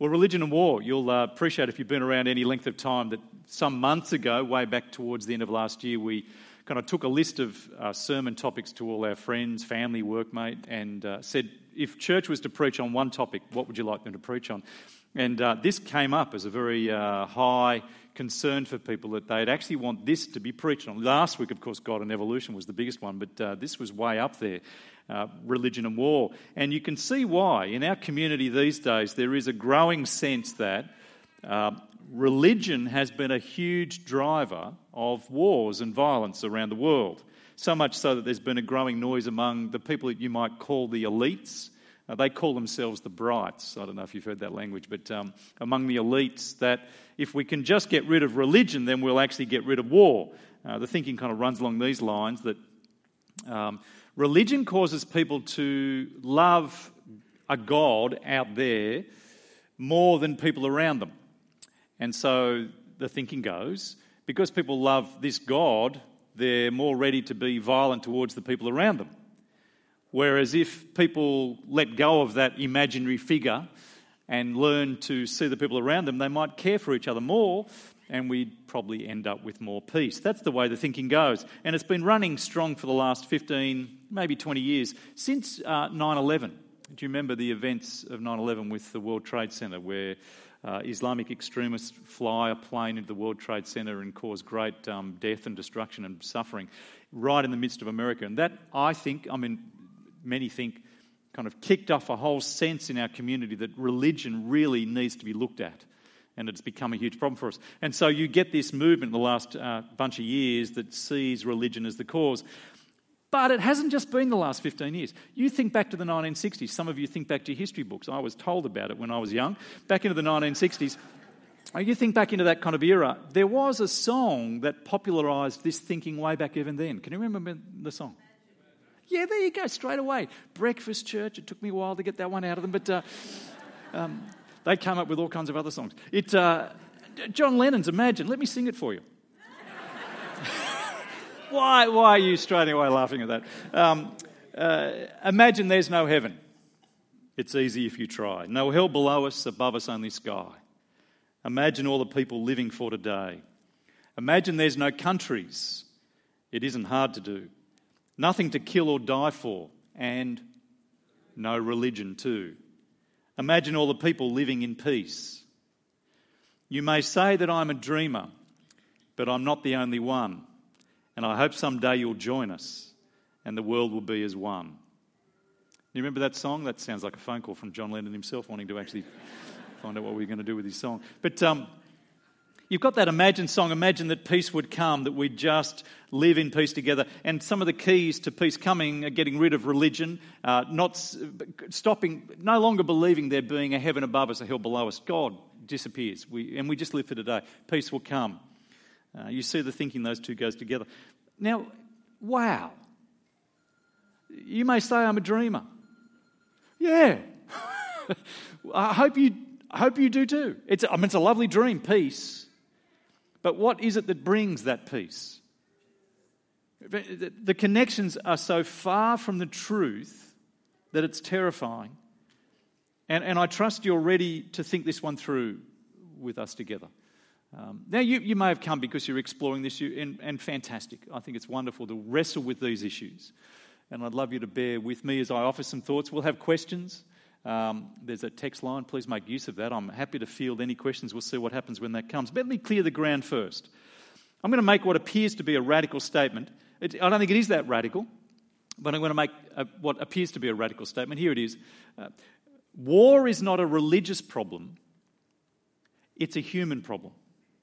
Well, religion and war, you'll appreciate if you've been around any length of time that some months ago, way back towards the end of last year, we kind of took a list of sermon topics to all our friends, family, workmate, and said, if church was to preach on one topic, what would you like them to preach on? And this came up as a very high concern for people, that they'd actually want this to be preached on. Last week, of course, God and evolution was the biggest one, but this was way up there, religion and war. And you can see why. In our community these days, there is a growing sense that religion has been a huge driver of wars and violence around the world. So much so that there's been a growing noise among the people that you might call the elites. They call themselves the Brights. I don't know if you've heard that language, but among the elites, that if we can just get rid of religion, then we'll actually get rid of war. The thinking kind of runs along these lines, that religion causes people to love a God out there more than people around them. And so the thinking goes, because people love this God, they're more ready to be violent towards the people around them. Whereas if people let go of that imaginary figure and learn to see the people around them, they might care for each other more, and we'd probably end up with more peace. That's the way the thinking goes. And it's been running strong for the last 15, maybe 20 years, since 9/11. Do you remember the events of 9/11 with the World Trade Center, where Islamic extremists fly a plane into the World Trade Center and cause great death and destruction and suffering right in the midst of America? And that, many think, kind of kicked off a whole sense in our community that religion really needs to be looked at, and it's become a huge problem for us. And so you get this movement in the last bunch of years that sees religion as the cause. But it hasn't just been the last 15 years. You think back to the 1960s. Some of you think back to your history books. I was told about it when I was young. Back into the 1960s. You think back into that kind of era. There was a song that popularised this thinking way back even then. Can you remember the song? Yeah, there you go, straight away. Breakfast Church, it took me a while to get that one out of them, but they came up with all kinds of other songs. John Lennon's Imagine. Let me sing it for you. Why are you straight away laughing at that? Imagine there's no heaven. It's easy if you try. No hell below us, above us only sky. Imagine all the people living for today. Imagine there's no countries. It isn't hard to do. Nothing to kill or die for, and no religion too. Imagine all the people living in peace. You may say that I'm a dreamer, but I'm not the only one. And I hope someday you'll join us and the world will be as one. You remember that song? That sounds like a phone call from John Lennon himself wanting to actually find out what we're going to do with his song. But you've got that Imagine song. Imagine that peace would come, that we'd just live in peace together. And some of the keys to peace coming are getting rid of religion, not stopping, no longer believing there being a heaven above us, a hell below us. God disappears. We just live for today. Peace will come. You see the thinking, those two goes together. Now, wow. You may say I'm a dreamer. Yeah. I hope you do too. It's a lovely dream, peace. But what is it that brings that peace? The connections are so far from the truth that it's terrifying. And I trust you're ready to think this one through with us together. Now, you may have come because you're exploring this, and fantastic. I think it's wonderful to wrestle with these issues. And I'd love you to bear with me as I offer some thoughts. We'll have questions. There's a text line. Please make use of that. I'm happy to field any questions. We'll see what happens when that comes. But let me clear the ground first. I'm going to make what appears to be a radical statement. I don't think it is that radical, but I'm going to make what appears to be a radical statement. Here it is. War is not a religious problem. It's a human problem.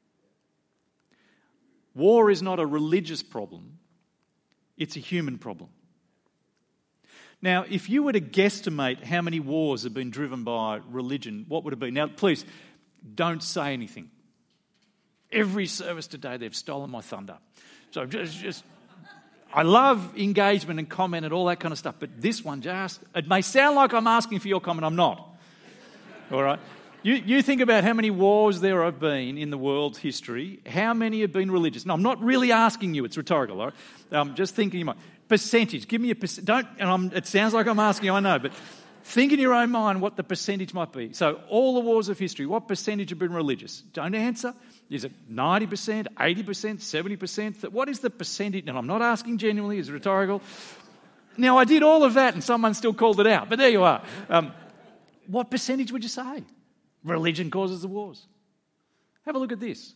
War is not a religious problem. It's a human problem. Now, if you were to guesstimate how many wars have been driven by religion, what would it be? Now, please, don't say anything. Every service today, they've stolen my thunder. So just I love engagement and comment and all that kind of stuff, but this one it may sound like I'm asking for your comment, I'm not. All right? You think about how many wars there have been in the world's history. How many have been religious? No, I'm not really asking you. It's rhetorical. All right? Just thinking you might. Percentage. Give me a percent. It sounds like I'm asking you, I know, but think in your own mind what the percentage might be. So all the wars of history, what percentage have been religious? Don't answer. Is it 90%, 80%, 70%? What is the percentage? And I'm not asking genuinely, it's rhetorical. Now, I did all of that and someone still called it out, but there you are. What percentage would you say? Religion causes the wars. Have a look at this.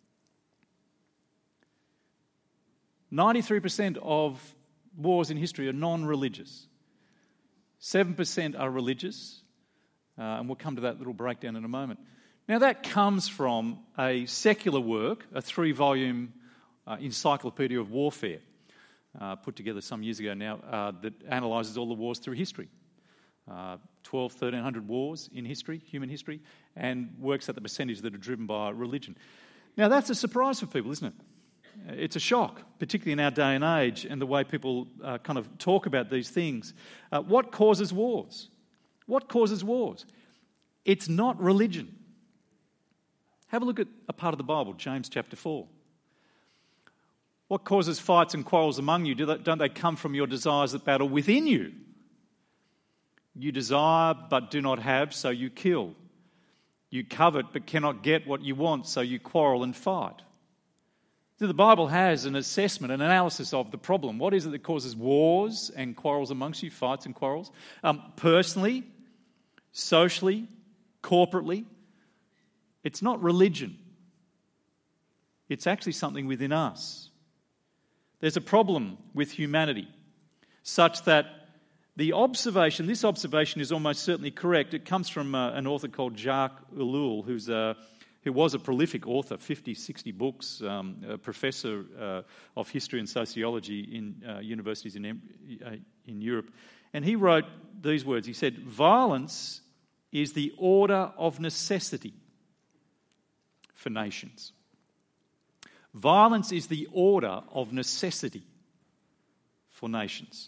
93% of wars in history are non-religious. 7% are religious, and we'll come to that little breakdown in a moment. Now, that comes from a secular work, a 3-volume encyclopedia of warfare, put together some years ago now, that analyses all the wars through history. 1,300 wars in history, human history, and works out the percentage that are driven by religion. Now, that's a surprise for people, isn't it? It's a shock, particularly in our day and age, and the way people kind of talk about these things. What causes wars? What causes wars? It's not religion. Have a look at a part of the Bible, James chapter 4. What causes fights and quarrels among you? Don't they come from your desires that battle within you? You desire but do not have, so you kill. You covet but cannot get what you want, so you quarrel and fight. So the Bible has an assessment, an analysis of the problem. What is it that causes wars and quarrels amongst you, fights and quarrels? Personally, socially, corporately. It's not religion. It's actually something within us. There's a problem with humanity such that this observation is almost certainly correct. It comes from an author called Jacques Ellul, who was a prolific author, 50, 60 books, a professor of history and sociology in universities in Europe. And he wrote these words. He said, "Violence is the order of necessity for nations." Violence is the order of necessity for nations.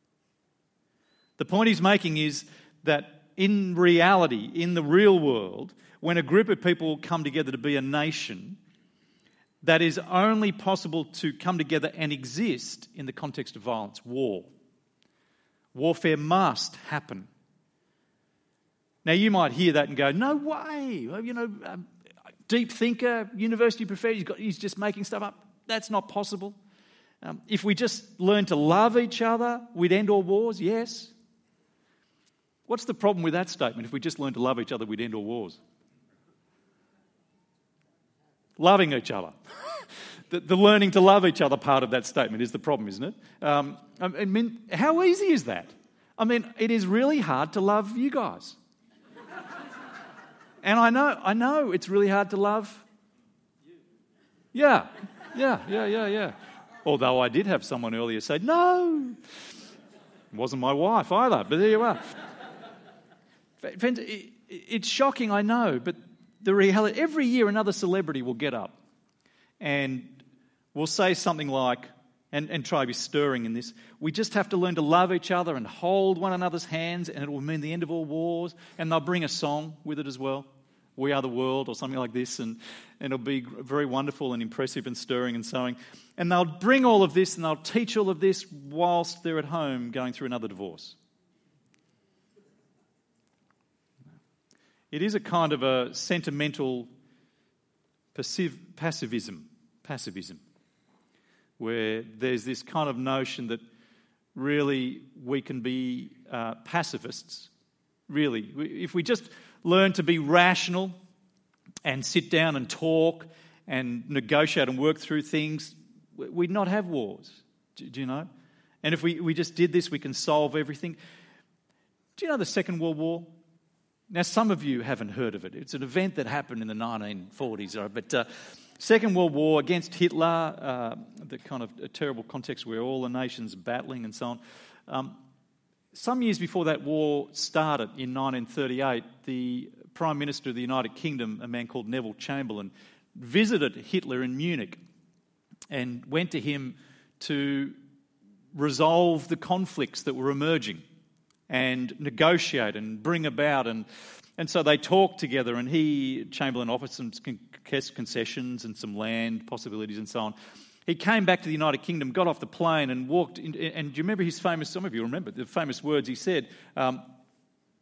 The point he's making is that in reality, in the real world, when a group of people come together to be a nation, that is only possible to come together and exist in the context of violence, war. Warfare must happen. Now, you might hear that and go, no way, deep thinker, university professor, he's just making stuff up. That's not possible. If we just learn to love each other, we'd end all wars, yes. What's the problem with that statement? If we just learn to love each other, we'd end all wars. Loving each other. The learning to love each other part of that statement is the problem, isn't it? I mean, how easy is that? I mean, it is really hard to love you guys. And I know it's really hard to love you. Yeah. Although I did have someone earlier say, no, it wasn't my wife either, but there you are. Friends, it's shocking, I know, but the reality, every year another celebrity will get up and will say something like, and try to be stirring in this, we just have to learn to love each other and hold one another's hands and it will mean the end of all wars. And they'll bring a song with it as well, We Are the World or something like this, and it'll be very wonderful and impressive and stirring and sewing. And they'll bring all of this and they'll teach all of this whilst they're at home going through another divorce. It is a kind of a sentimental passivism, where there's this kind of notion that really we can be pacifists. Really, if we just learn to be rational and sit down and talk and negotiate and work through things, we'd not have wars. Do you know? And if we just did this, we can solve everything. Do you know the Second World War? Now, some of you haven't heard of it. It's an event that happened in the 1940s, but Second World War against Hitler, the kind of a terrible context where all the nations battling and so on. Some years before that war started in 1938, the Prime Minister of the United Kingdom, a man called Neville Chamberlain, visited Hitler in Munich and went to him to resolve the conflicts that were emerging and negotiate and bring about. And so they talked together, and Chamberlain, offered some concessions and some land possibilities and so on. He came back to the United Kingdom, got off the plane and walked in, and do you remember some of you remember the famous words he said,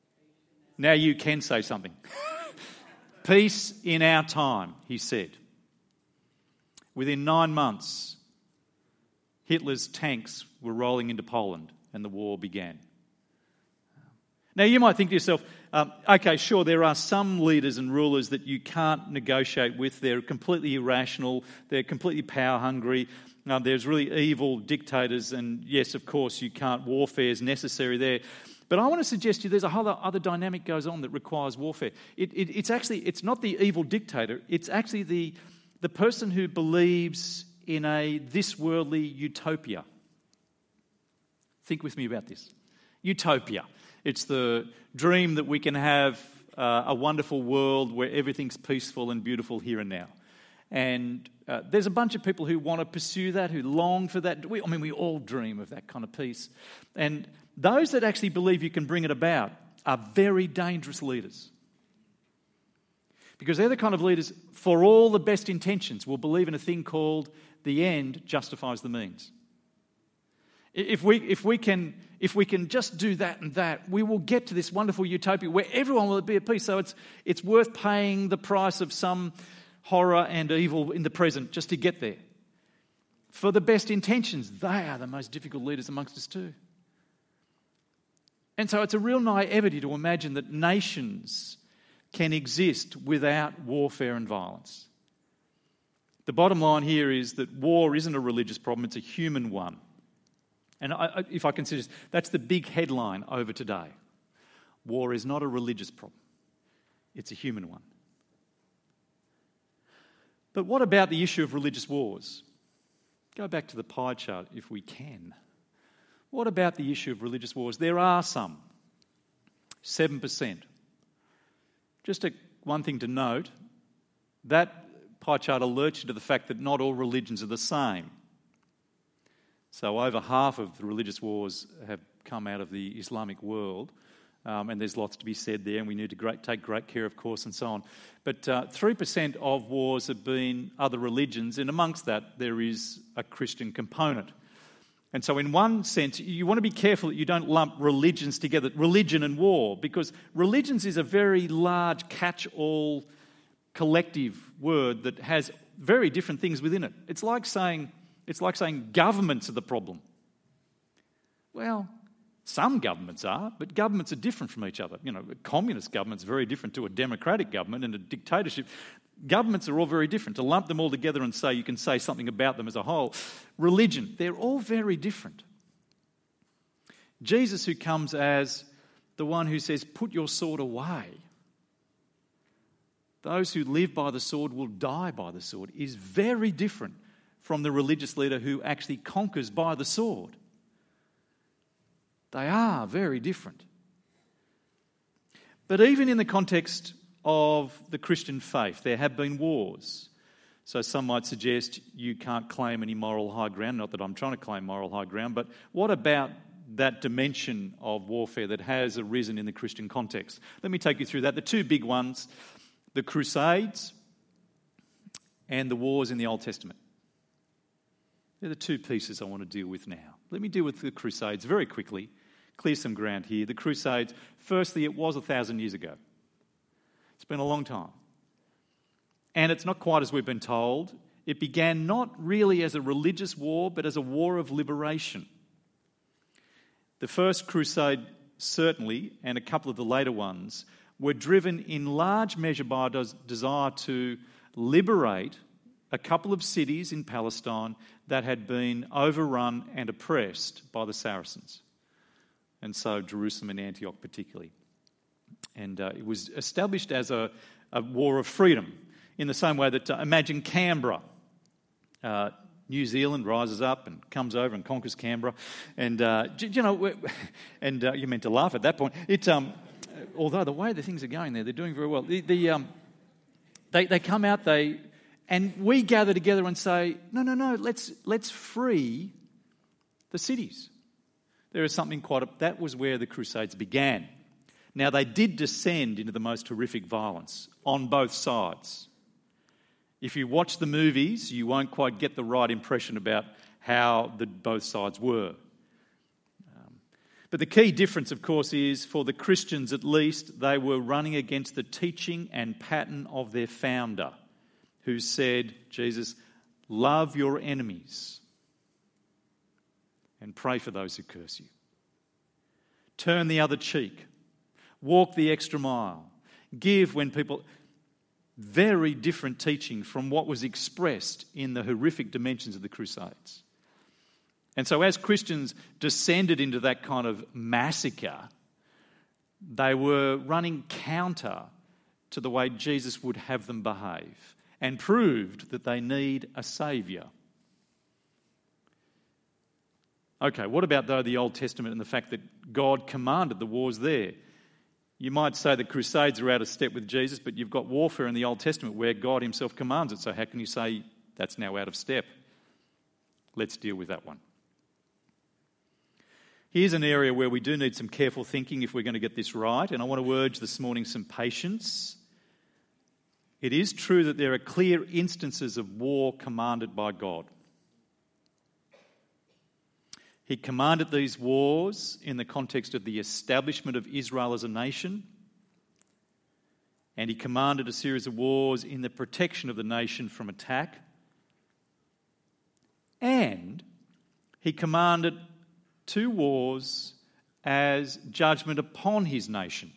Now you can say something. Peace in our time, he said. Within 9 months, Hitler's tanks were rolling into Poland and the war began. Now you might think to yourself, okay, sure, there are some leaders and rulers that you can't negotiate with. They're completely irrational. They're completely power hungry. There's really evil dictators, and yes, of course, you can't. Warfare is necessary there. But I want to suggest to you there's a whole other dynamic goes on that requires warfare. It's not the evil dictator. It's actually the person who believes in a this-worldly utopia. Think with me about this. Utopia. It's the dream that we can have a wonderful world where everything's peaceful and beautiful here and now. And there's a bunch of people who want to pursue that, who long for that. We all dream of that kind of peace. And those that actually believe you can bring it about are very dangerous leaders. Because they're the kind of leaders, for all the best intentions, will believe in a thing called the end justifies the means. If we can just do that and that, we will get to this wonderful utopia where everyone will be at peace. So it's worth paying the price of some horror and evil in the present just to get there. For the best intentions, they are the most difficult leaders amongst us too. And so it's a real naivety to imagine that nations can exist without warfare and violence. The bottom line here is that war isn't a religious problem, it's a human one. And if I can suggest, that's the big headline over today. War is not a religious problem, it's a human one. But what about the issue of religious wars? Go back to the pie chart if we can. What about the issue of religious wars? There are some. 7%. Just one thing to note, that pie chart alerts you to the fact that not all religions are the same. So over half of the religious wars have come out of the Islamic world, and there's lots to be said there, and we need to take great care, of course, and so on. But 3% of wars have been other religions, and amongst that there is a Christian component. And so in one sense, you want to be careful that you don't lump religions together, religion and war, because religions is a very large catch-all collective word that has very different things within it. It's like saying governments are the problem. Well, some governments are, but governments are different from each other. You know, a communist government's very different to a democratic government and a dictatorship. Governments are all very different. To lump them all together and say you can say something about them as a whole. Religion, they're all very different. Jesus, who comes as the one who says, put your sword away. Those who live by the sword will die by the sword, is very different from the religious leader who actually conquers by the sword. They are very different. But even in the context of the Christian faith, there have been wars. So some might suggest you can't claim any moral high ground. Not that I'm trying to claim moral high ground, but what about that dimension of warfare that has arisen in the Christian context? Let me take you through that. The two big ones, the Crusades and the wars in the Old Testament. They're the two pieces I want to deal with now. Let me deal with the Crusades very quickly, clear some ground here. The Crusades, firstly, it was 1,000 years ago. It's been a long time. And it's not quite as we've been told. It began not really as a religious war, but as a war of liberation. The first crusade, certainly, and a couple of the later ones, were driven in large measure by a desire to liberate a couple of cities in Palestine that had been overrun and oppressed by the Saracens. And so Jerusalem and Antioch particularly. And it was established as a war of freedom in the same way that, imagine Canberra. New Zealand rises up and comes over and conquers Canberra. And, you're meant to laugh at that point. Although the way the things are going there, they're doing very well. They come out, and we gather together and say, no, let's free the cities. There is something that was where the Crusades began. Now, they did descend into the most horrific violence on both sides. If you watch the movies, you won't quite get the right impression about how both sides were. But the key difference, of course, is for the Christians at least, they were running against the teaching and pattern of their founder, who said, Jesus, love your enemies and pray for those who curse you. Turn the other cheek. Walk the extra mile. Give when people... Very different teaching from what was expressed in the horrific dimensions of the Crusades. And so as Christians descended into that kind of massacre, they were running counter to the way Jesus would have them behave and proved that they need a saviour. Okay, what about though the Old Testament and the fact that God commanded the wars there? You might say the Crusades are out of step with Jesus, but you've got warfare in the Old Testament where God himself commands it. So how can you say that's now out of step? Let's deal with that one. Here's an area where we do need some careful thinking if we're going to get this right, and I want to urge this morning some patience. It is true that there are clear instances of war commanded by God. He commanded these wars in the context of the establishment of Israel as a nation, and he commanded a series of wars in the protection of the nation from attack, and he commanded 2 wars as judgment upon his nation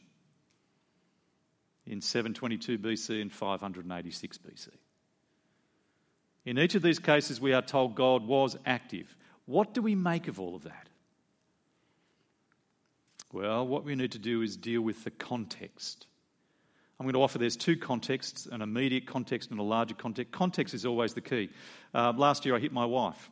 in 722 BC and 586 BC. In each of these cases, we are told God was active. What do we make of all of that? Well, what we need to do is deal with the context. I'm going to offer there's 2 contexts, an immediate context and a larger context. Context is always the key. Last year I hit my wife.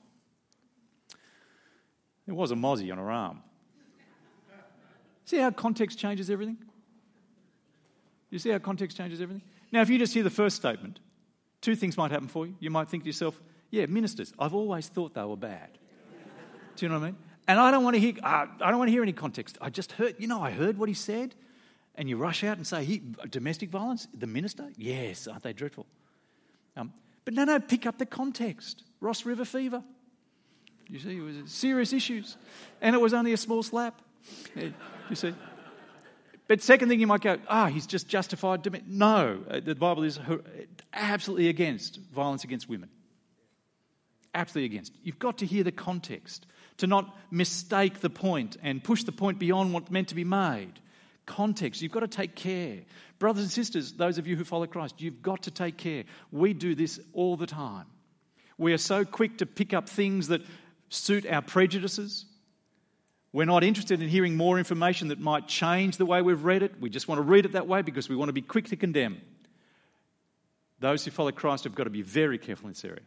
There was a mozzie on her arm. See how context changes everything? You see how context changes everything? Now, if you just hear the first statement, 2 things might happen for you. You might think to yourself, yeah, ministers, I've always thought they were bad. Do you know what I mean? And I don't want to hear any context. I just heard, I heard what he said, and you rush out and say, domestic violence, the minister? Yes, aren't they dreadful? But no, pick up the context. Ross River fever. You see, it was serious issues, and it was only a small slap. You see. But second thing, you might go, he's just justified. No, the Bible is absolutely against violence against women. Absolutely against. You've got to hear the context, to not mistake the point and push the point beyond what's meant to be made. Context, you've got to take care. Brothers and sisters, those of you who follow Christ, you've got to take care. We do this all the time. We are so quick to pick up things that suit our prejudices. We're not interested in hearing more information that might change the way we've read it. We just want to read it that way because we want to be quick to condemn. Those who follow Christ have got to be very careful in this area.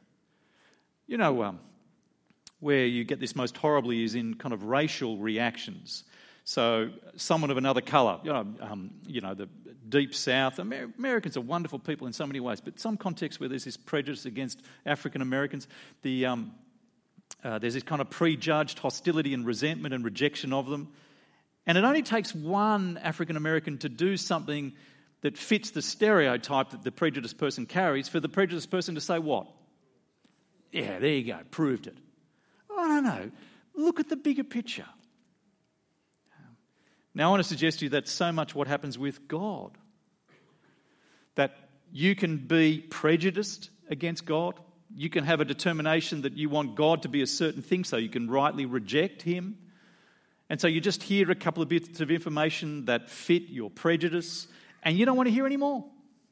Where you get this most horribly is in kind of racial reactions. So someone of another colour, the deep south. Americans are wonderful people in so many ways, but some contexts where there's this prejudice against African Americans, there's this kind of prejudged hostility and resentment and rejection of them. And it only takes one African American to do something that fits the stereotype that the prejudiced person carries for the prejudiced person to say what? Yeah, there you go, proved it. Oh, no. Look at the bigger picture. Now, I want to suggest to you that's so much what happens with God. That you can be prejudiced against God. You can have a determination that you want God to be a certain thing so you can rightly reject him. And so you just hear a couple of bits of information that fit your prejudice and you don't want to hear any more.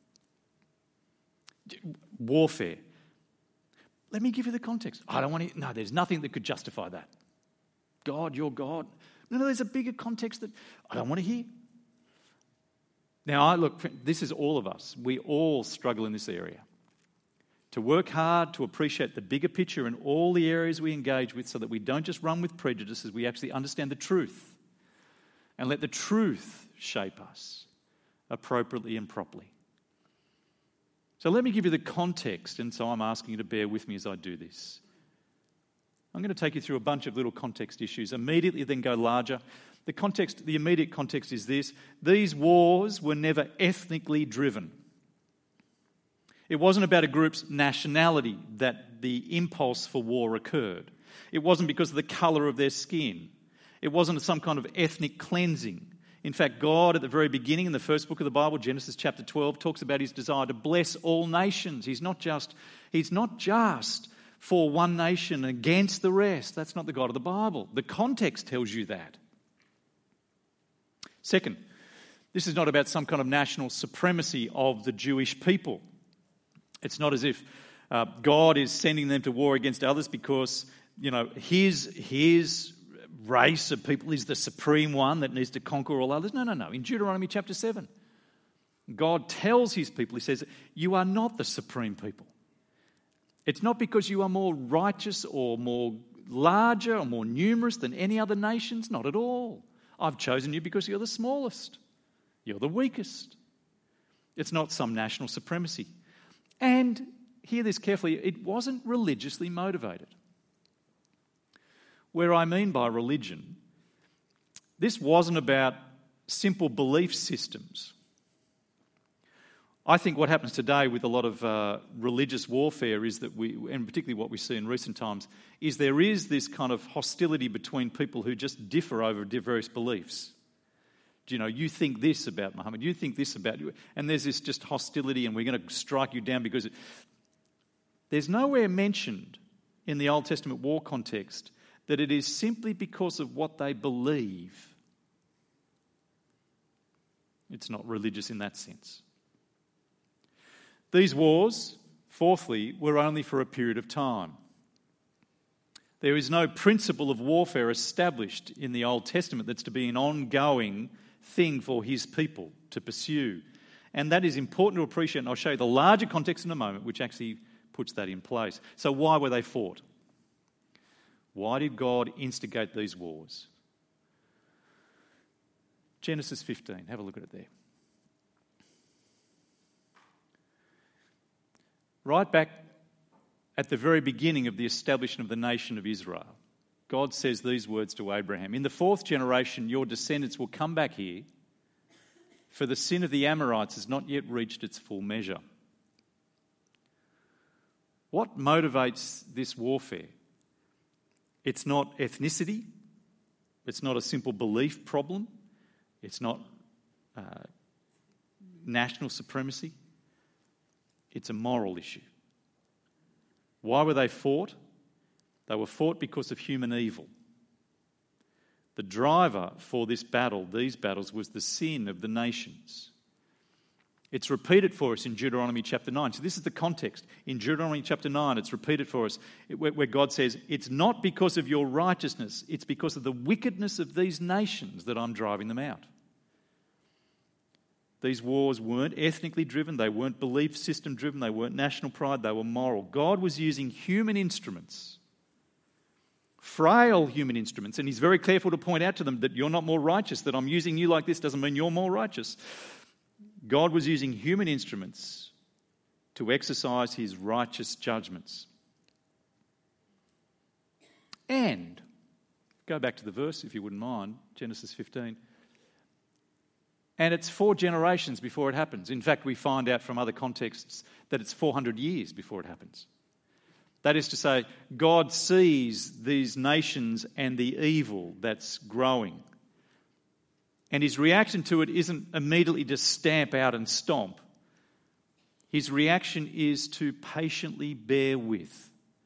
Warfare. Let me give you the context. I don't want to... No, there's nothing that could justify that. God, you're God. No, there's a bigger context that I don't want to hear. Now, this is all of us. We all struggle in this area. To work hard, to appreciate the bigger picture in all the areas we engage with so that we don't just run with prejudices, we actually understand the truth and let the truth shape us appropriately and properly. So let me give you the context, and so I'm asking you to bear with me as I do this. I'm going to take you through a bunch of little context issues, immediately then go larger. The immediate context is this. These wars were never ethnically driven. It wasn't about a group's nationality that the impulse for war occurred. It wasn't because of the colour of their skin. It wasn't some kind of ethnic cleansing. In fact, God, at the very beginning, in the first book of the Bible, Genesis chapter 12, talks about his desire to bless all nations. He's not just for one nation against the rest. That's not the God of the Bible. The context tells you that. Second, this is not about some kind of national supremacy of the Jewish people. It's not as if God is sending them to war against others because, his race of people is the supreme one that needs to conquer all others. No. In Deuteronomy chapter 7, God tells his people, he says, you are not the supreme people. It's not because you are more righteous or more larger or more numerous than any other nations. Not at all. I've chosen you because you're the smallest. You're the weakest. It's not some national supremacy. And hear this carefully, it wasn't religiously motivated. Where I mean by religion, this wasn't about simple belief systems. I think what happens today with a lot of religious warfare is that and particularly what we see in recent times, is there is this kind of hostility between people who just differ over various beliefs. You think this about Muhammad, you think this about you, and there's this just hostility and we're going to strike you down because there's nowhere mentioned in the Old Testament war context that it is simply because of what they believe. It's not religious in that sense. These wars, fourthly, were only for a period of time. There is no principle of warfare established in the Old Testament that's to be an ongoing thing for his people to pursue. And that is important to appreciate, and I'll show you the larger context in a moment, which actually puts that in place. So why were they fought? Why did God instigate these wars? Genesis 15, have a look at it there. Right back at the very beginning of the establishment of the nation of Israel, God says these words to Abraham. In the fourth generation, your descendants will come back here, for the sin of the Amorites has not yet reached its full measure. What motivates this warfare? It's not ethnicity. It's not a simple belief problem. It's not national supremacy. It's a moral issue. Why were they fought? They were fought because of human evil. The driver for these battles, was the sin of the nations. It's repeated for us in Deuteronomy chapter 9. So this is the context. In Deuteronomy chapter 9, it's repeated for us where God says, it's not because of your righteousness, it's because of the wickedness of these nations that I'm driving them out. These wars weren't ethnically driven, they weren't belief system driven, they weren't national pride, they were moral. God was using human instruments, frail human instruments, and he's very careful to point out to them that you're not more righteous, that I'm using you like this doesn't mean you're more righteous. God was using human instruments to exercise his righteous judgments. And, go back to the verse if you wouldn't mind, Genesis 15. And it's 4 generations before it happens. In fact, we find out from other contexts that it's 400 years before it happens. That is to say, God sees these nations and the evil that's growing. And his reaction to it isn't immediately to stamp out and stomp. His reaction is to patiently bear with.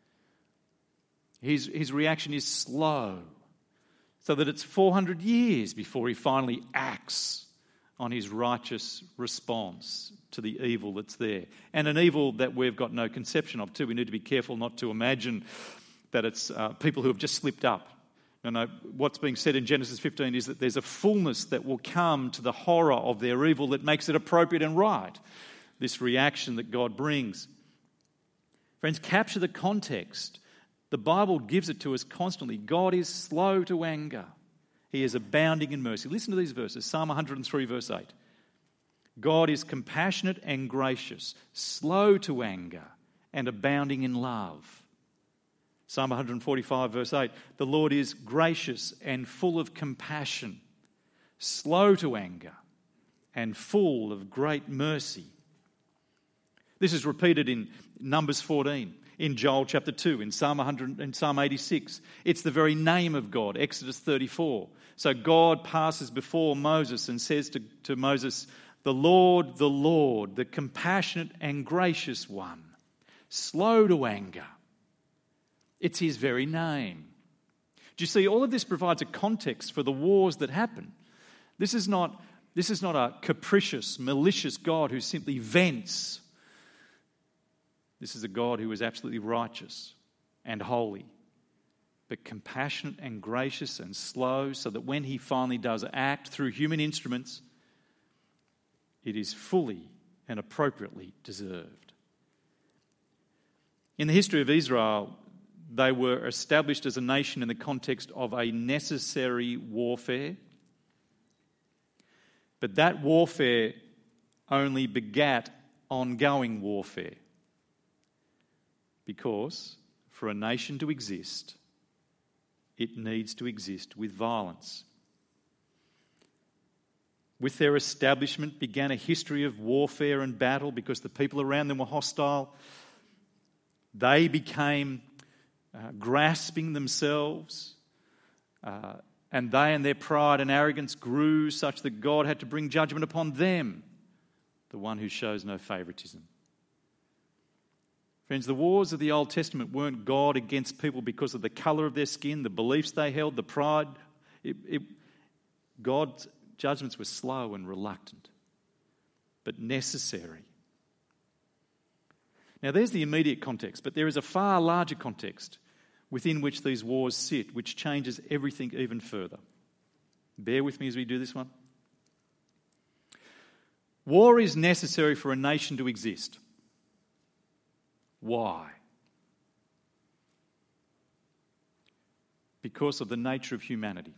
His reaction is slow, so that it's 400 years before he finally acts on his righteous response to the evil that's there. And an evil that we've got no conception of too. We need to be careful not to imagine that it's people who have just slipped up. No, what's being said in Genesis 15 is that there's a fullness that will come to the horror of their evil that makes it appropriate and right. This reaction that God brings. Friends, capture the context. The Bible gives it to us constantly. God is slow to anger. He is abounding in mercy. Listen to these verses. Psalm 103 verse 8. God is compassionate and gracious, slow to anger and abounding in love. Psalm 145 verse 8. The Lord is gracious and full of compassion, slow to anger and full of great mercy. This is repeated in Numbers 14. in Joel chapter 2, in Psalm 100, in Psalm 86. It's the very name of God, Exodus 34. So God passes before Moses and says to Moses, the Lord, the compassionate and gracious one, slow to anger. It's his very name. Do you see, all of this provides a context for the wars that happen. This is not a capricious, malicious God who simply vents. This is a God who is absolutely righteous and holy, but compassionate and gracious and slow, so that when he finally does act through human instruments, it is fully and appropriately deserved. In the history of Israel, they were established as a nation in the context of a necessary warfare. But that warfare only begat ongoing warfare. Because for a nation to exist, it needs to exist with violence. With their establishment began a history of warfare and battle because the people around them were hostile. They became grasping themselves, and they and their pride and arrogance grew such that God had to bring judgment upon them, the one who shows no favouritism. Friends, the wars of the Old Testament weren't God against people because of the colour of their skin, the beliefs they held, the pride. God's judgments were slow and reluctant, but necessary. Now, there's the immediate context, but there is a far larger context within which these wars sit, which changes everything even further. Bear with me as we do this one. War is necessary for a nation to exist. Why? Because of the nature of humanity.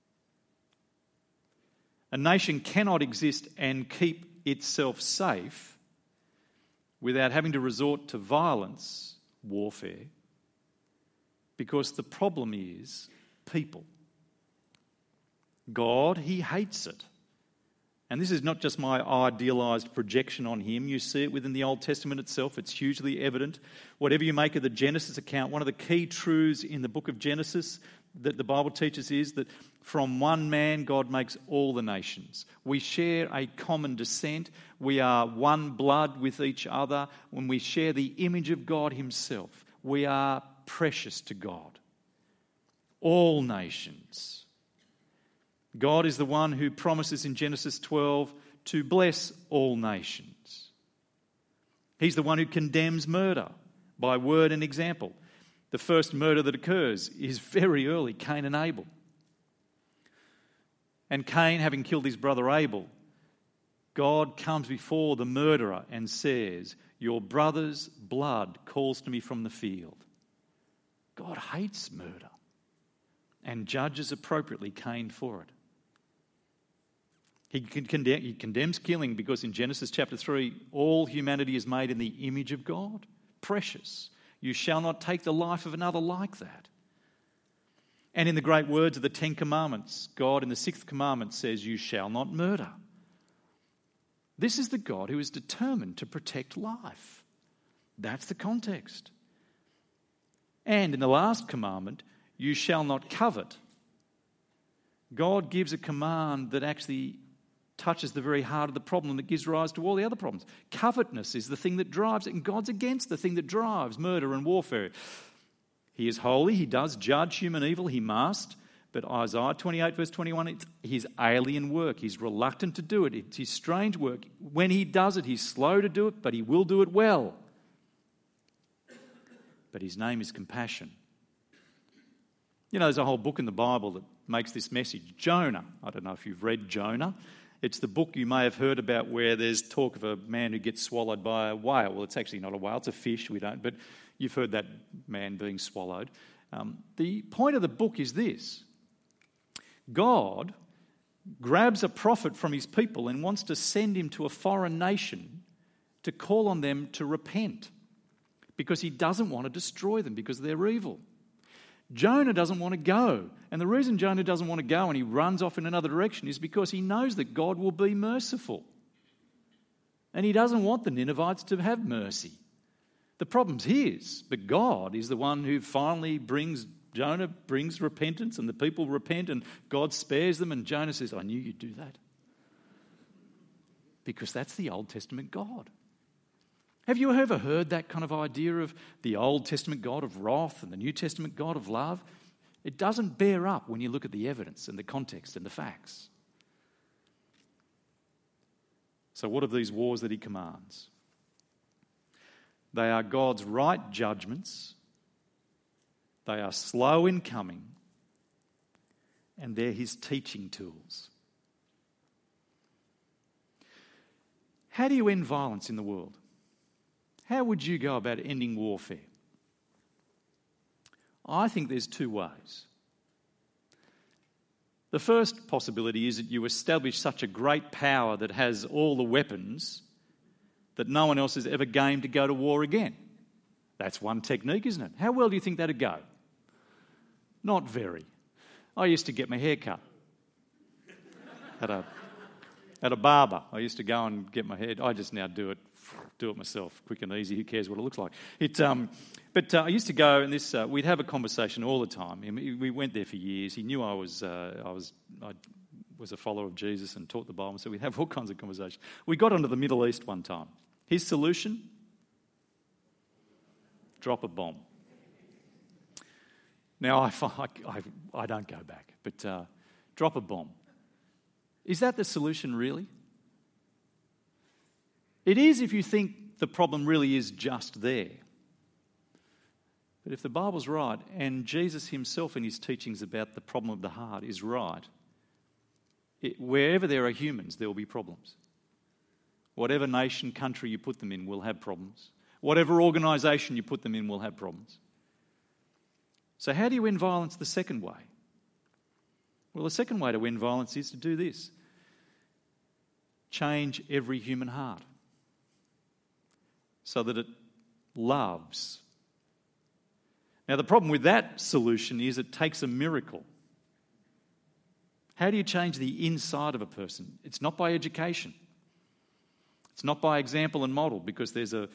A nation cannot exist and keep itself safe without having to resort to violence, warfare, because the problem is people. God, he hates it. And this is not just my idealised projection on him. You see it within the Old Testament itself. It's hugely evident. Whatever you make of the Genesis account, one of the key truths in the book of Genesis that the Bible teaches is that from one man God makes all the nations. We share a common descent. We are one blood with each other. When we share the image of God himself, we are precious to God. All nations. God is the one who promises in Genesis 12 to bless all nations. He's the one who condemns murder by word and example. The first murder that occurs is very early, Cain and Abel. And Cain, having killed his brother Abel, God comes before the murderer and says, "Your brother's blood calls to me from the field." God hates murder and judges appropriately Cain for it. He condemns killing because in Genesis chapter 3, all humanity is made in the image of God. Precious. You shall not take the life of another like that. And in the great words of the Ten Commandments, God in the sixth commandment says, "You shall not murder." This is the God who is determined to protect life. That's the context. And in the last commandment, "You shall not covet." God gives a command that actually touches the very heart of the problem that gives rise to all the other problems. Covetousness is the thing that drives it, and God's against the thing that drives murder and warfare. He is holy, he does judge human evil, he must, but Isaiah 28 verse 21, it's his alien work. He's reluctant to do it. It's his strange work. When he does it, he's slow to do it, but he will do it well. But his name is compassion. You know, there's a whole book in the Bible that makes this message. Jonah. I don't know if you've read Jonah. It's the book you may have heard about where there's talk of a man who gets swallowed by a whale. Well, it's actually not a whale, it's a fish, but you've heard that man being swallowed. The point of the book is this. God grabs a prophet from his people and wants to send him to a foreign nation to call on them to repent because he doesn't want to destroy them because they're evil. Jonah doesn't want to go. And the reason Jonah doesn't want to go and he runs off in another direction is because he knows that God will be merciful. And he doesn't want the Ninevites to have mercy. The problem's his, but God is the one who finally Jonah brings repentance, and the people repent, and God spares them, and Jonah says, I knew you'd do that. Because that's the Old Testament God. Have you ever heard that kind of idea of the Old Testament God of wrath and the New Testament God of love? It doesn't bear up when you look at the evidence and the context and the facts. So what of these wars that he commands? They are God's right judgments. They are slow in coming. And they're his teaching tools. How do you end violence in the world? How would you go about ending warfare? I think there's two ways. The first possibility is that you establish such a great power that has all the weapons that no one else is ever game to go to war again. That's one technique, isn't it? How well do you think that'd go? Not very. I used to get my hair cut at a barber. I used to go and get my hair. I just now do it myself, quick and easy. Who cares what it looks like? But I used to go, and we'd have a conversation all the time. I mean, we went there for years. He knew I was a follower of Jesus and taught the Bible, so we'd have all kinds of conversations. We got onto the Middle East one time. His solution? Drop a bomb. Now, I don't go back, but drop a bomb. Is that the solution, really? It is if you think the problem really is just there. But if the Bible's right, and Jesus himself in his teachings about the problem of the heart is right, wherever there are humans, there will be problems. Whatever nation, country you put them in will have problems. Whatever organisation you put them in will have problems. So how do you end violence the second way? Well, the second way to end violence is to do this. Change every human heart so that it loves. Now, the problem with that solution is it takes a miracle. How do you change the inside of a person? It's not by education. It's not by example and model, because there's a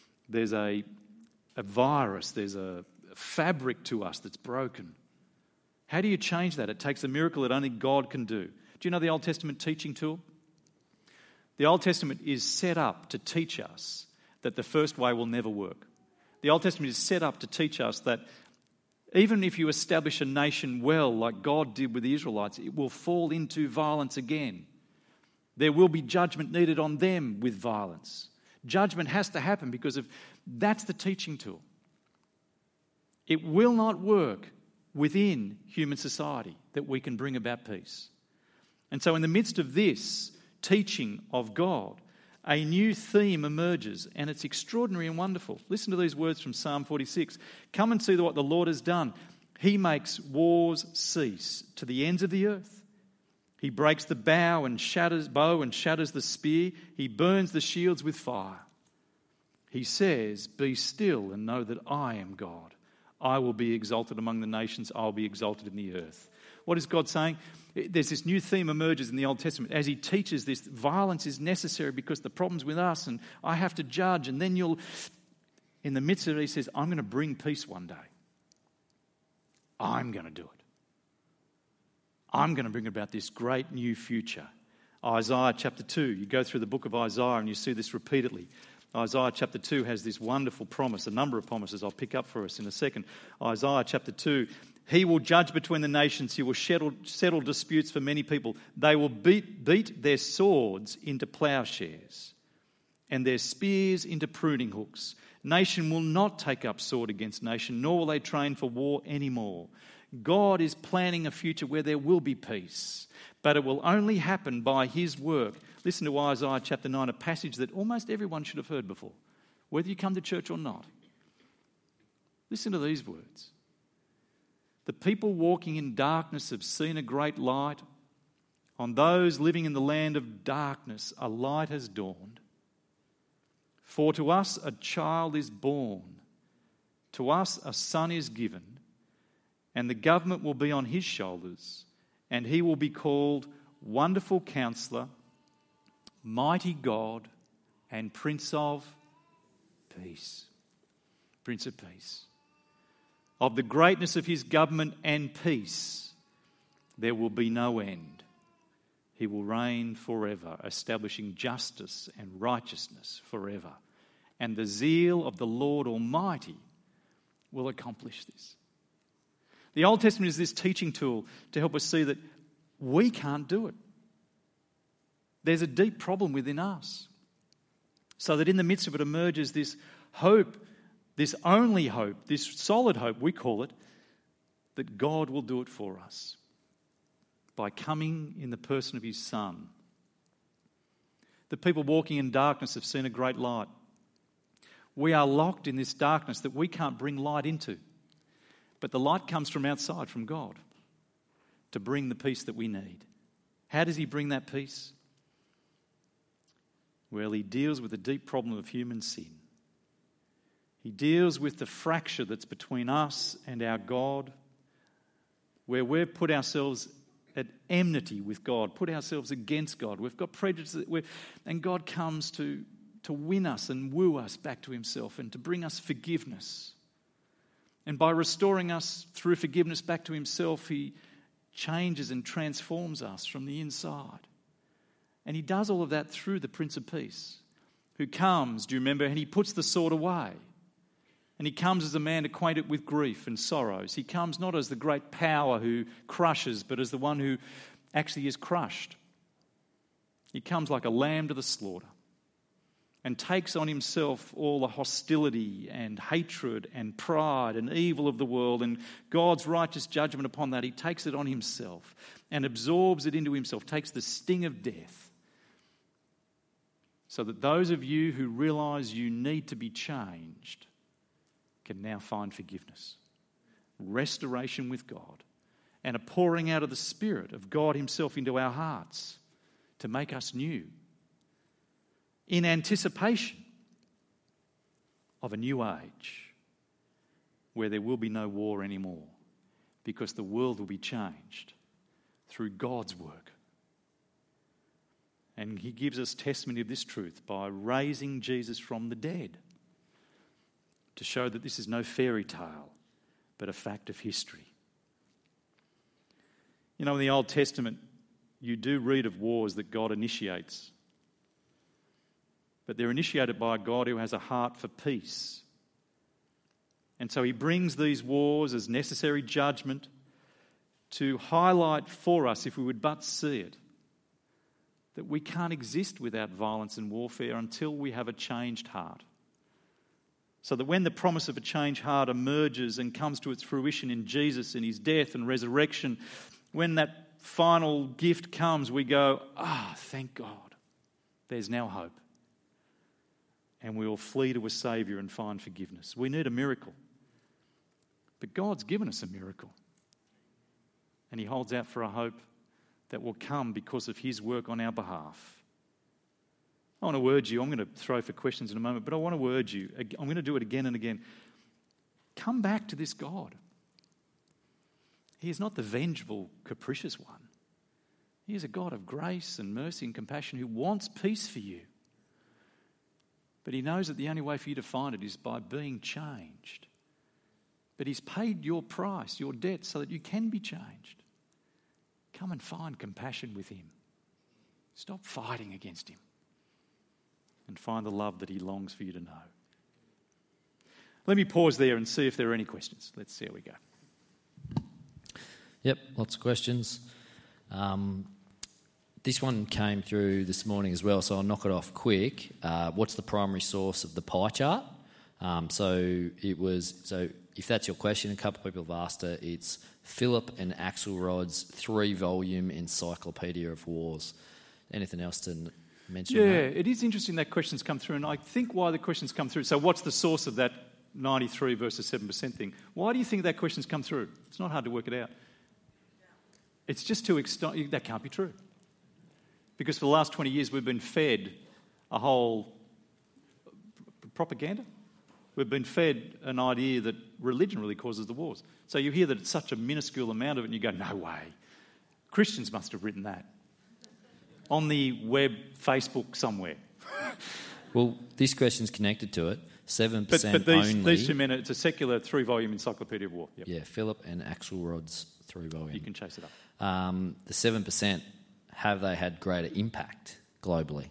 virus, there's a fabric to us that's broken. How do you change that? It takes a miracle that only God can do. Do you know the Old Testament teaching tool? The Old Testament is set up to teach us that the first way will never work. The Old Testament is set up to teach us that even if you establish a nation well, like God did with the Israelites, it will fall into violence again. There will be judgment needed on them with violence. Judgment has to happen because that's the teaching tool. It will not work within human society that we can bring about peace. And so in the midst of this teaching of God, a new theme emerges, and it's extraordinary and wonderful. Listen to these words from Psalm 46. Come and see what the Lord has done. He makes wars cease to the ends of the earth. He breaks the bow and shatters the spear. He burns the shields with fire. He says, be still and know that I am God. I will be exalted among the nations. I will be exalted in the earth. What is God saying? There's this new theme emerges in the Old Testament. As he teaches this, violence is necessary because the problem's with us and I have to judge. And then in the midst of it, he says, I'm going to bring peace one day. I'm going to do it. I'm going to bring about this great new future. Isaiah chapter 2, you go through the book of Isaiah and you see this repeatedly. Isaiah chapter 2 has this wonderful promise, a number of promises I'll pick up for us in a second. Isaiah chapter 2, he will judge between the nations, he will settle disputes for many people. They will beat their swords into plowshares and their spears into pruning hooks. Nation will not take up sword against nation, nor will they train for war anymore. God is planning a future where there will be peace, but it will only happen by his work. Listen to Isaiah chapter 9, a passage that almost everyone should have heard before, whether you come to church or not. Listen to these words. The people walking in darkness have seen a great light. On those living in the land of darkness, a light has dawned. For to us a child is born, to us a son is given, and the government will be on his shoulders, and he will be called Wonderful Counselor, Mighty God, and Prince of Peace. Prince of Peace. Of the greatness of his government and peace, there will be no end. He will reign forever, establishing justice and righteousness forever. And the zeal of the Lord Almighty will accomplish this. The Old Testament is this teaching tool to help us see that we can't do it. There's a deep problem within us. So that in the midst of it emerges this hope, this only hope, this solid hope, we call it, that God will do it for us by coming in the person of his Son. The people walking in darkness have seen a great light. We are locked in this darkness that we can't bring light into. But the light comes from outside, from God, to bring the peace that we need. How does he bring that peace? Well, he deals with the deep problem of human sin. He deals with the fracture that's between us and our God, where we've put ourselves at enmity with God, put ourselves against God. We've got prejudice, and God comes to win us and woo us back to himself and to bring us forgiveness. And by restoring us through forgiveness back to himself, he changes and transforms us from the inside. And he does all of that through the Prince of Peace, who comes, do you remember, and he puts the sword away. And he comes as a man acquainted with grief and sorrows. He comes not as the great power who crushes, but as the one who actually is crushed. He comes like a lamb to the slaughter and takes on himself all the hostility and hatred and pride and evil of the world and God's righteous judgment upon that. He takes it on himself and absorbs it into himself, takes the sting of death, so that those of you who realise you need to be changed can now find forgiveness, restoration with God, and a pouring out of the Spirit of God himself into our hearts to make us new, in anticipation of a new age where there will be no war anymore, because the world will be changed through God's work. And he gives us testimony of this truth by raising Jesus from the dead, to show that this is no fairy tale, but a fact of history. You know, in the Old Testament, you do read of wars that God initiates. But they're initiated by a God who has a heart for peace. And so he brings these wars as necessary judgment to highlight for us, if we would but see it, that we can't exist without violence and warfare until we have a changed heart. So that when the promise of a changed heart emerges and comes to its fruition in Jesus and his death and resurrection, when that final gift comes, we go, thank God, there's now hope. And we will flee to a Saviour and find forgiveness. We need a miracle. But God's given us a miracle. And he holds out for a hope that will come because of his work on our behalf. I want to urge you, I'm going to throw for questions in a moment, but I want to urge you, I'm going to do it again and again. Come back to this God. He is not the vengeful, capricious one. He is a God of grace and mercy and compassion who wants peace for you. But he knows that the only way for you to find it is by being changed. But he's paid your price, your debt, so that you can be changed. Come and find compassion with him. Stop fighting against him. And find the love that he longs for you to know. Let me pause there and see if there are any questions. Let's see how we go. Yep, lots of questions. This one came through this morning as well, so I'll knock it off quick. What's the primary source of the pie chart? So if that's your question, a couple of people have asked it. It's Philip and Axelrod's 3-volume Encyclopedia of Wars. Anything else to mention? Yeah, it is interesting that questions come through, and I think why the questions come through. So what's the source of that 93 versus 7% thing? Why do you think that question's come through? It's not hard to work it out. It's just too exciting. That can't be true. Because for the last 20 years we've been fed a whole propaganda. We've been fed an idea that religion really causes the wars. So you hear that it's such a minuscule amount of it and you go, no way. Christians must have written that. On the web, Facebook, somewhere. Well, this question's connected to it. 7% But only. these two men, it's a secular 3-volume encyclopedia of war. Yep. Yeah, Philip and Axelrod's 3-volume. You can chase it up. The 7%, have they had greater impact globally?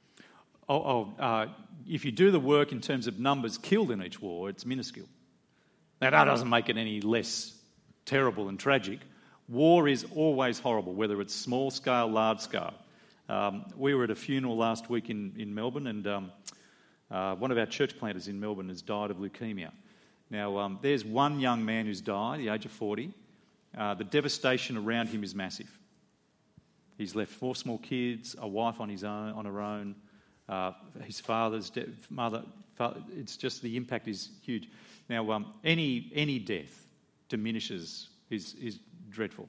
If you do the work in terms of numbers killed in each war, it's minuscule. Now, that doesn't make it any less terrible and tragic. War is always horrible, whether it's small scale, large scale. We were at a funeral last week in Melbourne, and one of our church planters in Melbourne has died of leukemia. Now, there's one young man who's died, the age of 40. The devastation around him is massive. He's left 4 small kids, a wife on her own, his mother. It's just the impact is huge. Now, any death diminishes is dreadful.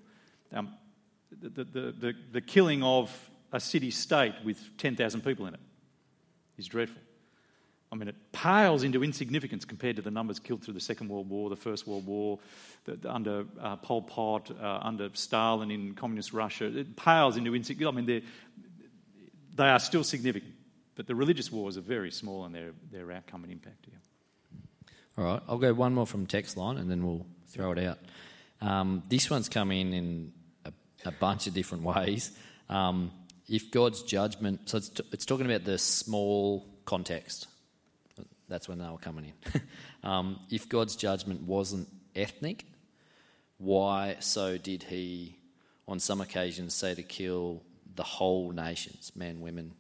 The killing of a city-state with 10,000 people in it is dreadful. I mean, it pales into insignificance compared to the numbers killed through the Second World War, the First World War, under Pol Pot, under Stalin in communist Russia. It pales into insignificance. I mean, they are still significant, but the religious wars are very small in their outcome and impact. Yeah. All right, I'll go one more from text line and then we'll throw it out. This one's come in a bunch of different ways. If God's judgment... So it's talking about the small context. That's when they were coming in. If God's judgment wasn't ethnic, why so did he, on some occasions, say to kill the whole nations, men, women?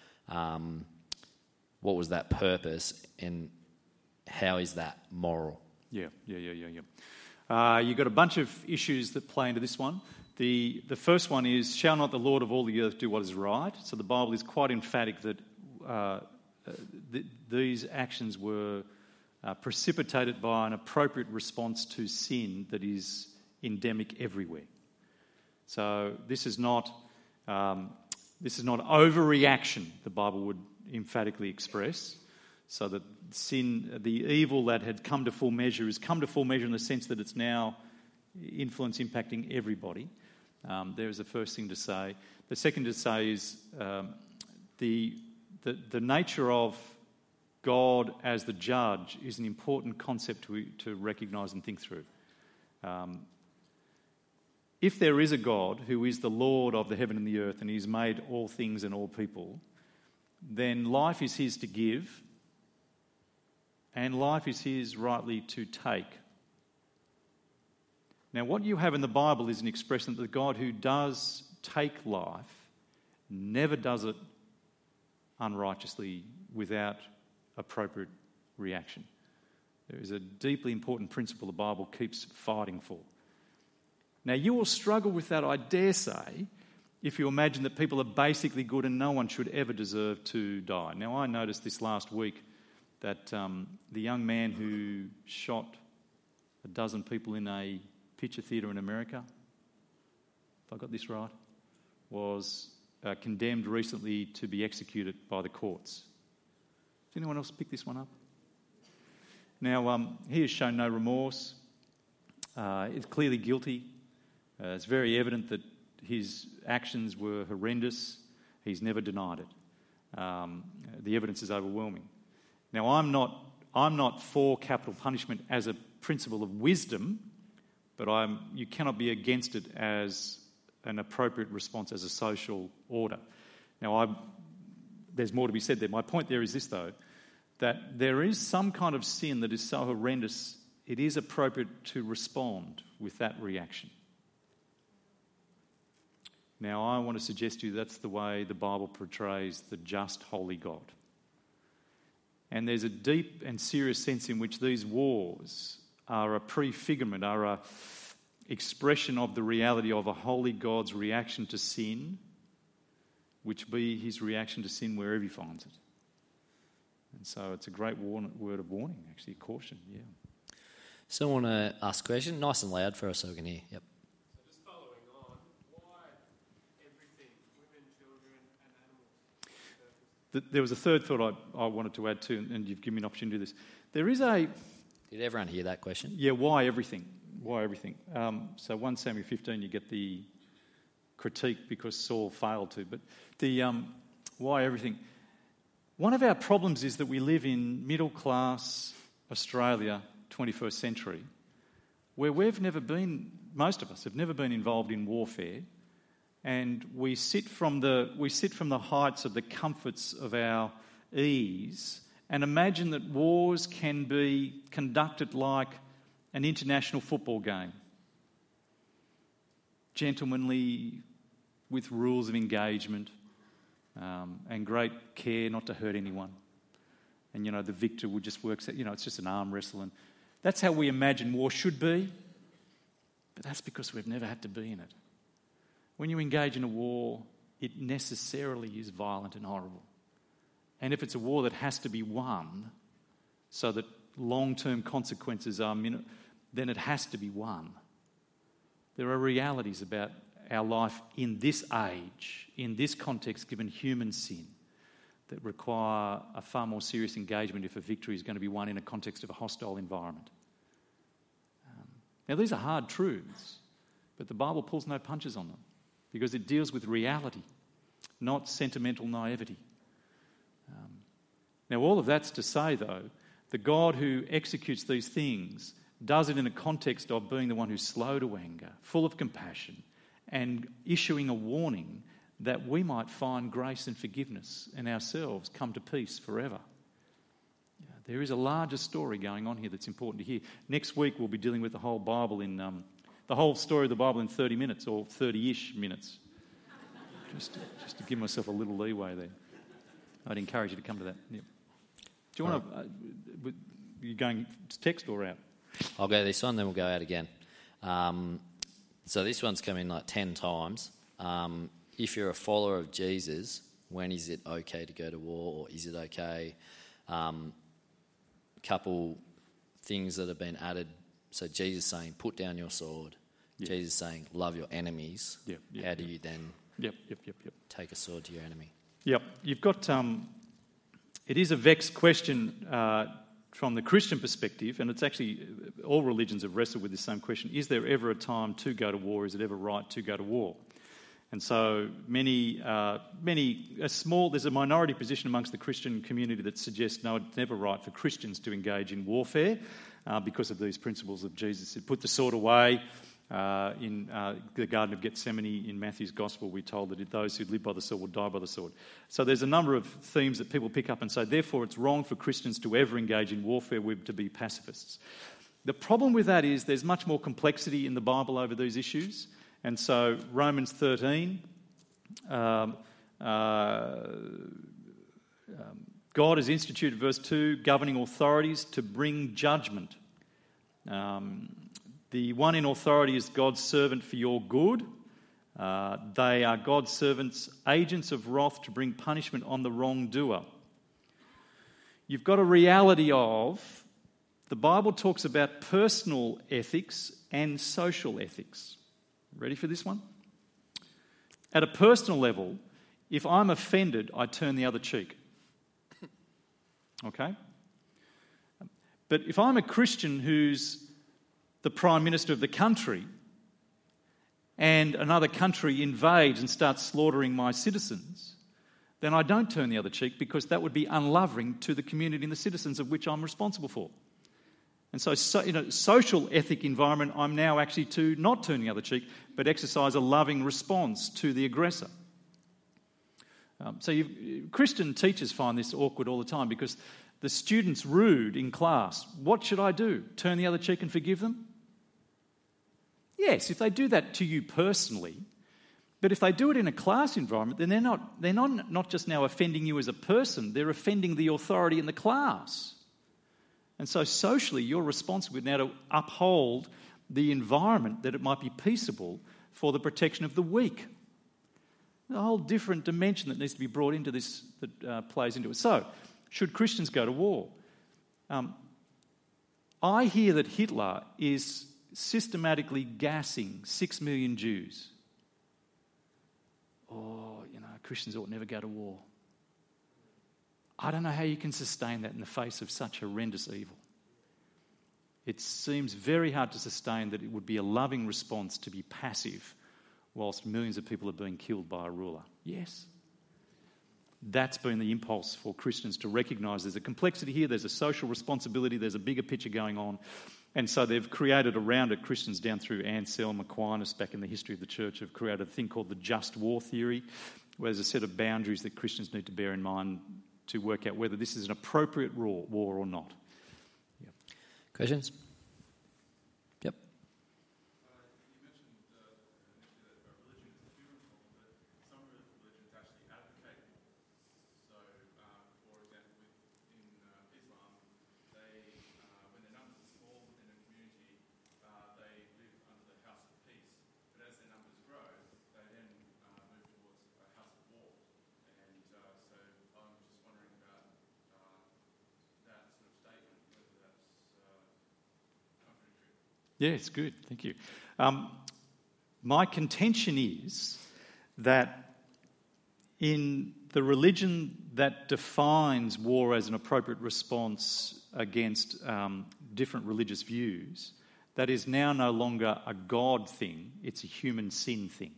What was that purpose, and how is that moral? Yeah. You've got a bunch of issues that play into this one. The first one is, shall not the Lord of all the earth do what is right? So the Bible is quite emphatic that these actions were precipitated by an appropriate response to sin that is endemic everywhere. So this is not overreaction, the Bible would emphatically express. So that sin, the evil that had come to full measure, has come to full measure in the sense that it's now influence impacting everybody. There's the first thing to say. The second to say is the nature of God as the judge is an important concept to recognise and think through. If there is a God who is the Lord of the heaven and the earth and he's made all things and all people, then life is his to give and life is his rightly to take. Now, what you have in the Bible is an expression that the God who does take life never does it unrighteously without appropriate reaction. There is a deeply important principle the Bible keeps fighting for. Now, you will struggle with that, I dare say, if you imagine that people are basically good and no one should ever deserve to die. Now, I noticed this last week that the young man who shot a dozen people in a picture theatre in America, if I got this right, was condemned recently to be executed by the courts. Does anyone else pick this one up? Now, he has shown no remorse. He's clearly guilty. It's very evident that his actions were horrendous. He's never denied it. The evidence is overwhelming. Now, I'm not for capital punishment as a principle of wisdom, but you cannot be against it as an appropriate response as a social order. Now, there's more to be said there. My point there is this, though, that there is some kind of sin that is so horrendous, it is appropriate to respond with that reaction. Now, I want to suggest to you that's the way the Bible portrays the just, holy God. And there's a deep and serious sense in which these wars are a prefigurement, are a expression of the reality of a holy God's reaction to sin, which be his reaction to sin wherever he finds it. And so it's a great word of warning, actually, caution, yeah. So I want to ask a question, nice and loud for us so we can hear. Yep. So just following on, why everything, women, children and animals? There was a third thought I wanted to add too, and you've given me an opportunity to do this. There is a... Did everyone hear that question? Yeah, why everything? Why everything? So 1 Samuel 15, you get the critique because Saul failed to. But the why everything? One of our problems is that we live in middle-class Australia, 21st century, where most of us have never been involved in warfare, and we sit from the heights of the comforts of our ease and imagine that wars can be conducted like an international football game, gentlemanly, with rules of engagement, and great care not to hurt anyone. And, the victor would just work, it's just an arm wrestle. And that's how we imagine war should be, but that's because we've never had to be in it. When you engage in a war, it necessarily is violent and horrible. And if it's a war that has to be won so that long-term consequences are then it has to be won. There are realities about our life in this age, in this context, given human sin, that require a far more serious engagement if a victory is going to be won in a context of a hostile environment. Now, these are hard truths, but the Bible pulls no punches on them because it deals with reality, not sentimental naivety. Now, all of that's to say, though, the God who executes these things does it in a context of being the one who's slow to anger, full of compassion, and issuing a warning that we might find grace and forgiveness and ourselves come to peace forever. There is a larger story going on here that's important to hear. Next week we'll be dealing with the whole Bible the whole story of the Bible in 30 minutes or 30-ish minutes. just to give myself a little leeway there. I'd encourage you to come to that. Yeah. Do you want to? You going to text or out? I'll go this one, then we'll go out again. So this one's come in like 10 times. If you're a follower of Jesus, when is it okay to go to war, or is it okay? Couple things that have been added. So Jesus saying, "Put down your sword." Yep. Jesus saying, "Love your enemies." Yep. How do you then take a sword to your enemy? Yep. You've got. It is a vexed question from the Christian perspective, and it's actually all religions have wrestled with the same question: is there ever a time to go to war? Is it ever right to go to war? And so there's a minority position amongst the Christian community that suggests no, it's never right for Christians to engage in warfare because of these principles of Jesus. He put the sword away. In the Garden of Gethsemane in Matthew's Gospel, we're told that those who live by the sword will die by the sword. So there's a number of themes that people pick up and say, therefore it's wrong for Christians to ever engage in warfare, we're to be pacifists. The problem with that is there's much more complexity in the Bible over these issues. And so Romans 13, God has instituted, verse 2, governing authorities to bring judgment. The one in authority is God's servant for your good. They are God's servants, agents of wrath to bring punishment on the wrongdoer. You've got a reality of, the Bible talks about personal ethics and social ethics. Ready for this one? At a personal level, if I'm offended, I turn the other cheek. Okay? But if I'm a Christian who's the Prime Minister of the country and another country invades and starts slaughtering my citizens, then I don't turn the other cheek because that would be unloving to the community and the citizens of which I'm responsible for. And so in a social ethic environment, I'm now actually to not turn the other cheek, but exercise a loving response to the aggressor. Christian teachers find this awkward all the time because the student's rude in class. What should I do? Turn the other cheek and forgive them? Yes, if they do that to you personally, but if they do it in a class environment, then they're not just now offending you as a person, they're offending the authority in the class. And so socially, you're responsible now to uphold the environment that it might be peaceable for the protection of the weak. A whole different dimension that needs to be brought into this, that plays into it. So, should Christians go to war? I hear that Hitler is systematically gassing 6 million Jews. Christians ought never go to war. I don't know how you can sustain that in the face of such horrendous evil. It seems very hard to sustain that it would be a loving response to be passive whilst millions of people are being killed by a ruler. Yes. that's been the impulse for Christians to recognise there's a complexity here, there's a social responsibility, there's a bigger picture going on. And so they've created around it, Christians down through Anselm Aquinas back in the history of the church have created a thing called the just war theory, where there's a set of boundaries that Christians need to bear in mind to work out whether this is an appropriate war or not. Yeah. Questions? Yep. You mentioned initially that religion is a human form, but some religions actually advocate war. So, for example, in Islam, they, when their numbers are small within a community, they live under the house of peace. But as their numbers grow, they then move towards a house of war. And so I'm just wondering about that sort of statement, whether that's contradictory. Yeah, it's good. Thank you. My contention is that in the religion that defines war as an appropriate response against different religious views, that is now no longer a God thing, it's a human sin thing.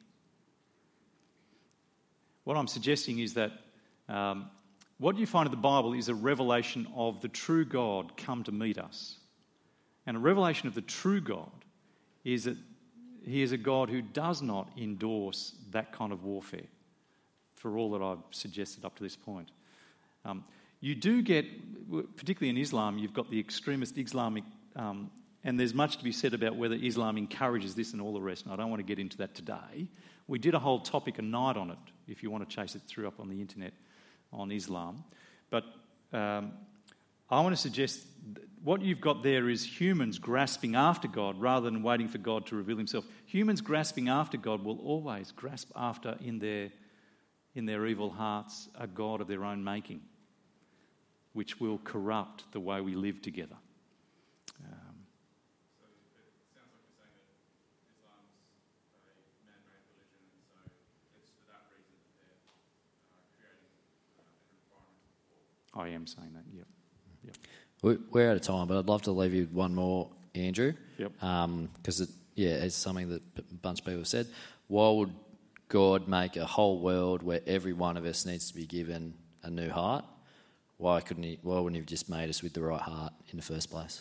What I'm suggesting is that what you find in the Bible is a revelation of the true God come to meet us. And a revelation of the true God is that he is a God who does not endorse that kind of warfare, for all that I've suggested up to this point. You do get, particularly in Islam, you've got the extremist Islamic, and there's much to be said about whether Islam encourages this and all the rest, and I don't want to get into that today. We did a whole topic, a night on it, if you want to chase it through up on the internet, on Islam. But I want to suggest what you've got there is humans grasping after God rather than waiting for God to reveal himself. Humans grasping after God will always grasp after in their evil hearts a God of their own making, which will corrupt the way we live together. So it sounds like you're saying that Islam's a man-made religion, and so it's for that reason that they're creating an environment for war. I am saying that, yep. We're out of time, but I'd love to leave you with one more, Andrew. Yep. Because it's something that a bunch of people have said. Why would God make a whole world where every one of us needs to be given a new heart? Why wouldn't he have just made us with the right heart in the first place?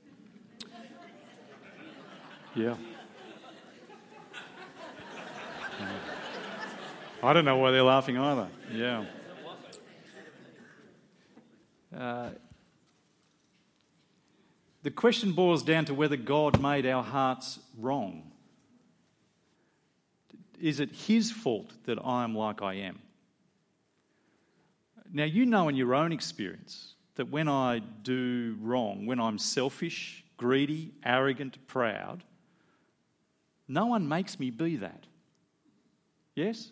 Yeah. I don't know why they're laughing either. Yeah. The question boils down to whether God made our hearts wrong. Is it his fault that I am like I am? Now, you know in your own experience that when I do wrong, when I'm selfish, greedy, arrogant, proud, no one makes me be that. Yes?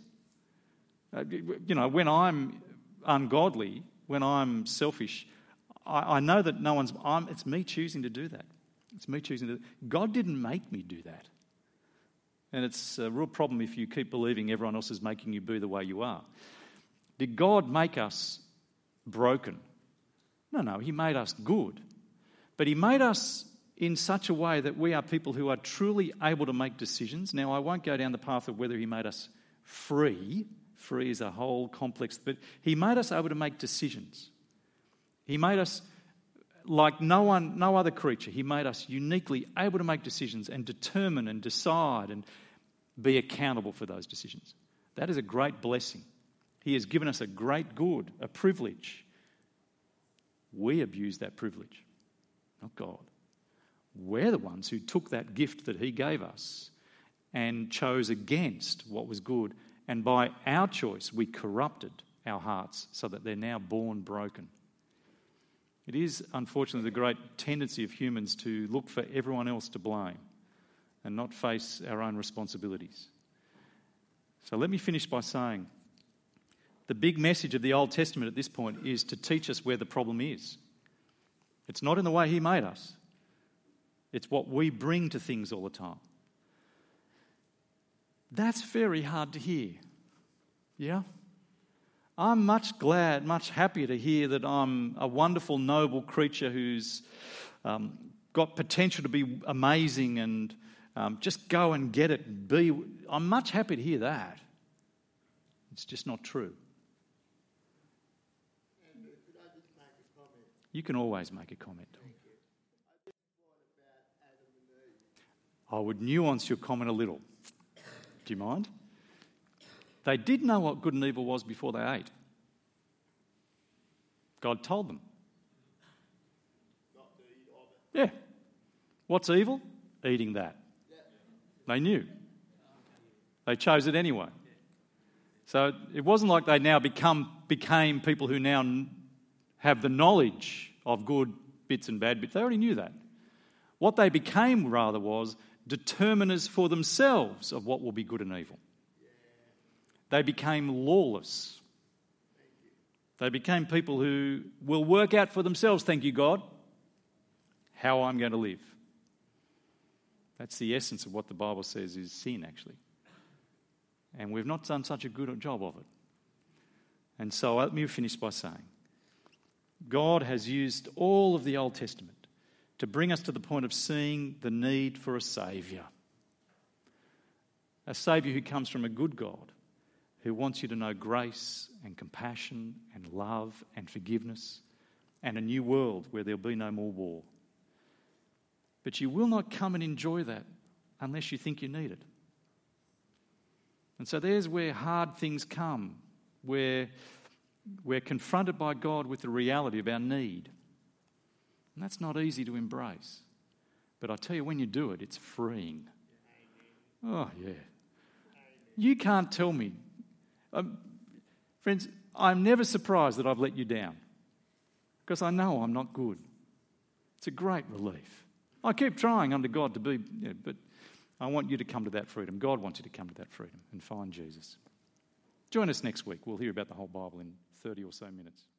When I'm ungodly, when I'm selfish, I know that it's me choosing to do that. It's me choosing to do that. God didn't make me do that. And it's a real problem if you keep believing everyone else is making you be the way you are. Did God make us broken? No, he made us good. But he made us in such a way that we are people who are truly able to make decisions. Now, I won't go down the path of whether he made us free. Free is a whole complex, but he made us able to make decisions. He made us like no other creature. He made us uniquely able to make decisions and determine and decide and be accountable for those decisions. That is a great blessing. He has given us a great good, a privilege. We abuse that privilege, not God. We're the ones who took that gift that he gave us and chose against what was good. And by our choice, we corrupted our hearts so that they're now born broken. It is, unfortunately, the great tendency of humans to look for everyone else to blame and not face our own responsibilities. So let me finish by saying the big message of the Old Testament at this point is to teach us where the problem is. It's not in the way he made us. It's what we bring to things all the time. That's very hard to hear. Yeah? I'm much happier to hear that I'm a wonderful, noble creature who's got potential to be amazing and just go and get it. I'm much happier to hear that. It's just not true. You can always make a comment. I would nuance your comment a little. Do you mind? They did know what good and evil was before they ate. God told them. Yeah. What's evil? Eating that. They knew. They chose it anyway. So it wasn't like they now became people who now have the knowledge of good bits and bad bits. They already knew that. What they became rather was determiners for themselves of what will be good and evil. They became lawless. They became people who will work out for themselves, thank you God, how I'm going to live. That's the essence of what the Bible says is sin, actually. And we've not done such a good job of it. And so let me finish by saying, God has used all of the Old Testament to bring us to the point of seeing the need for a Saviour. A Saviour who comes from a good God, who wants you to know grace and compassion and love and forgiveness and a new world where there'll be no more war. But you will not come and enjoy that unless you think you need it. And so there's where hard things come, where we're confronted by God with the reality of our need. And that's not easy to embrace. But I tell you, when you do it, it's freeing. Oh, yeah. You can't tell me. Friends, I'm never surprised that I've let you down because I know I'm not good. It's a great relief. I keep trying under God to be, but I want you to come to that freedom. God wants you to come to that freedom and find Jesus. Join us next week. We'll hear about the whole Bible in 30 or so minutes.